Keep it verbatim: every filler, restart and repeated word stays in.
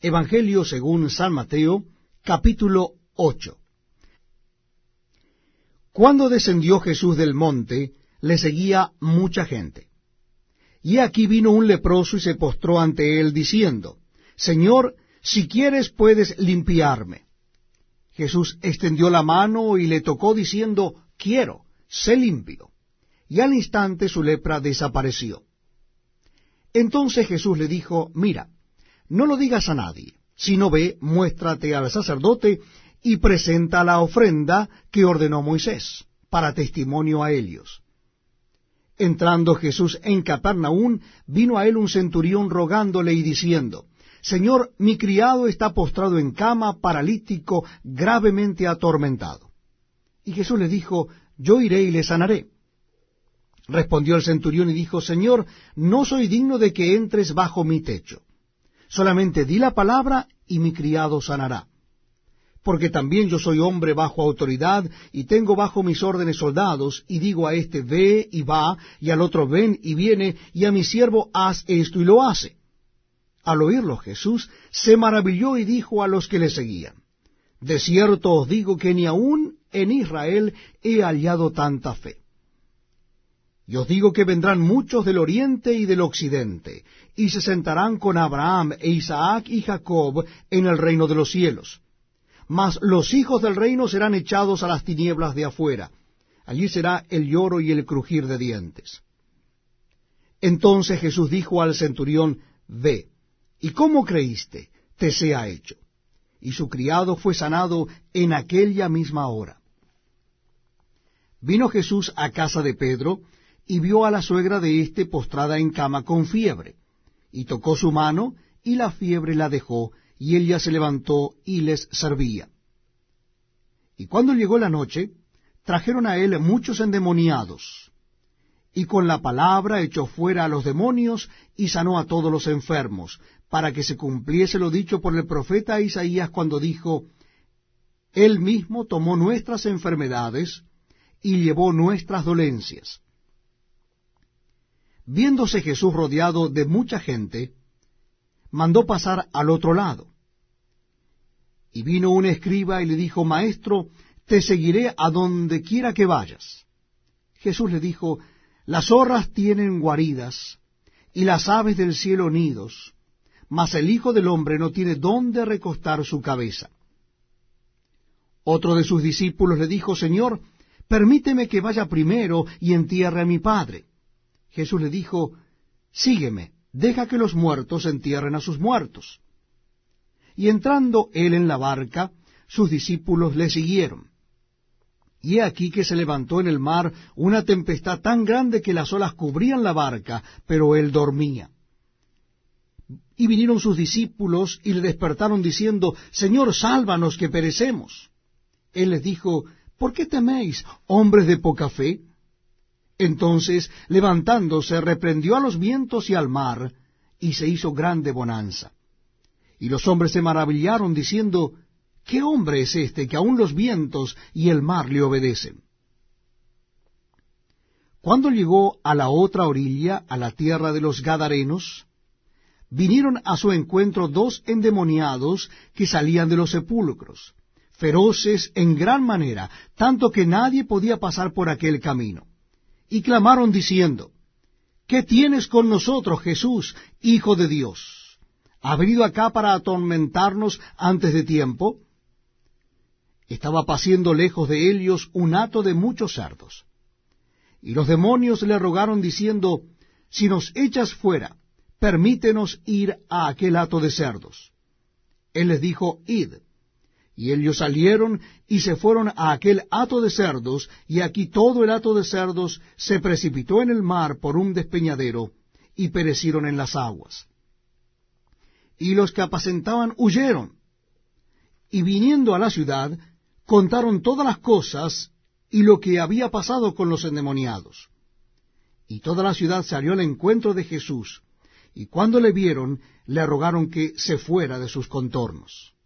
Evangelio según San Mateo, capítulo ocho. Cuando descendió Jesús del monte, le seguía mucha gente. Y aquí vino un leproso y se postró ante él, diciendo, Señor, si quieres puedes limpiarme. Jesús extendió la mano y le tocó, diciendo, Quiero, sé limpio. Y al instante su lepra desapareció. Entonces Jesús le dijo, Mira, no lo digas a nadie, sino ve, muéstrate al sacerdote y presenta la ofrenda que ordenó Moisés, para testimonio a ellos. Entrando Jesús en Capernaum, vino a él un centurión rogándole y diciendo, Señor, mi criado está postrado en cama, paralítico, gravemente atormentado. Y Jesús le dijo, Yo iré y le sanaré. Respondió el centurión y dijo, Señor, no soy digno de que entres bajo mi techo. Solamente di la palabra y mi criado sanará. Porque también yo soy hombre bajo autoridad, y tengo bajo mis órdenes soldados, y digo a este, ve y va, y al otro, ven y viene, y a mi siervo, haz esto y lo hace. Al oírlo Jesús se maravilló y dijo a los que le seguían, de cierto os digo que ni aun en Israel he hallado tanta fe. Y os digo que vendrán muchos del oriente y del occidente, y se sentarán con Abraham e Isaac y Jacob en el reino de los cielos. Mas los hijos del reino serán echados a las tinieblas de afuera. Allí será el lloro y el crujir de dientes. Entonces Jesús dijo al centurión, Ve, ¿y cómo creíste? Te sea hecho. Y su criado fue sanado en aquella misma hora. Vino Jesús a casa de Pedro, y vio a la suegra de éste postrada en cama con fiebre, y tocó su mano, y la fiebre la dejó, y ella se levantó y les servía. Y cuando llegó la noche, trajeron a él muchos endemoniados, y con la palabra echó fuera a los demonios, y sanó a todos los enfermos, para que se cumpliese lo dicho por el profeta Isaías cuando dijo, Él mismo tomó nuestras enfermedades, y llevó nuestras dolencias. Viéndose Jesús rodeado de mucha gente, mandó pasar al otro lado. Y vino un escriba y le dijo, Maestro, te seguiré a donde quiera que vayas. Jesús le dijo, Las zorras tienen guaridas, y las aves del cielo nidos, mas el Hijo del Hombre no tiene dónde recostar su cabeza. Otro de sus discípulos le dijo, Señor, permíteme que vaya primero y entierre a mi padre. Jesús le dijo, Sígueme, deja que los muertos entierren a sus muertos. Y entrando él en la barca, sus discípulos le siguieron. Y he aquí que se levantó en el mar una tempestad tan grande que las olas cubrían la barca, pero él dormía. Y vinieron sus discípulos y le despertaron diciendo, Señor, sálvanos que perecemos. Él les dijo, ¿por qué teméis, hombres de poca fe? Entonces, levantándose, reprendió a los vientos y al mar, y se hizo grande bonanza. Y los hombres se maravillaron, diciendo, ¿qué hombre es este que aun los vientos y el mar le obedecen? Cuando llegó a la otra orilla, a la tierra de los Gadarenos, vinieron a su encuentro dos endemoniados que salían de los sepulcros, feroces en gran manera, tanto que nadie podía pasar por aquel camino. Y clamaron diciendo, ¿qué tienes con nosotros, Jesús, Hijo de Dios? ¿Has venido acá para atormentarnos antes de tiempo? Estaba paciendo lejos de ellos un hato de muchos cerdos. Y los demonios le rogaron diciendo, si nos echas fuera, permítenos ir a aquel hato de cerdos. Él les dijo, id. Y ellos salieron y se fueron a aquel hato de cerdos, y aquí todo el hato de cerdos se precipitó en el mar por un despeñadero, y perecieron en las aguas. Y los que apacentaban huyeron, y viniendo a la ciudad, contaron todas las cosas y lo que había pasado con los endemoniados. Y toda la ciudad salió al encuentro de Jesús, y cuando le vieron, le rogaron que se fuera de sus contornos.